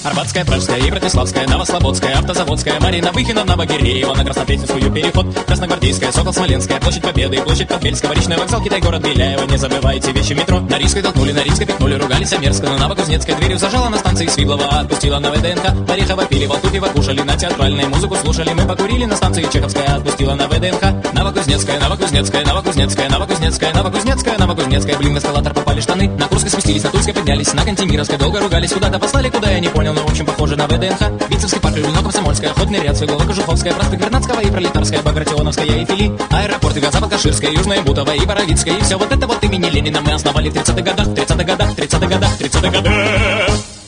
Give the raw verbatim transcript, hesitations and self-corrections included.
Арбатская, Пражская и Братиславская, Новослободская, Автозаводская, Марина Выхина, Новогиреева, на Краснопресненскую переход, Красногвардейская, Сокол, Смоленская, площадь Победы, площадь Подбельского, речной вокзал, Китай, город Беляева. Не забывайте вещи метро. На Рижской толкнули, на Рижской пихнули, ругались о мерзко, но Новокузнецкой дверью зажала на станции Свиблова, отпустила на ВДНХ. Орехова пили, Валтупьева кушали, на театральной музыку слушали, мы покурили на станции Чеховская, отпустила на ВДНХ. Новокузнецкая, Новокузнецкая, Новокузнецкая, Новокузнецкая, Новокузнецкая, Новокузнецкая, блин, в эскалатор попали штаны, на Курской спустились, на Тульской поднялись, на Кантемировской долго ругались, куда-то послали, куда я не понял, но в общем похоже на ВДНХ. Вицебский парк, Люблино, Комсомольская, Охотный ряд, Свеглова, Кожуховская, проспект Вернадского и Пролетарская, Багратионовская и Фили, аэропорт, Запад-Каширская, Южная Бутова и Боровицкая, и все вот это вот имени Ленина мы основали в тридцатых годах, в тридцатых годах, в тридцатых годах, в тридцатых годах.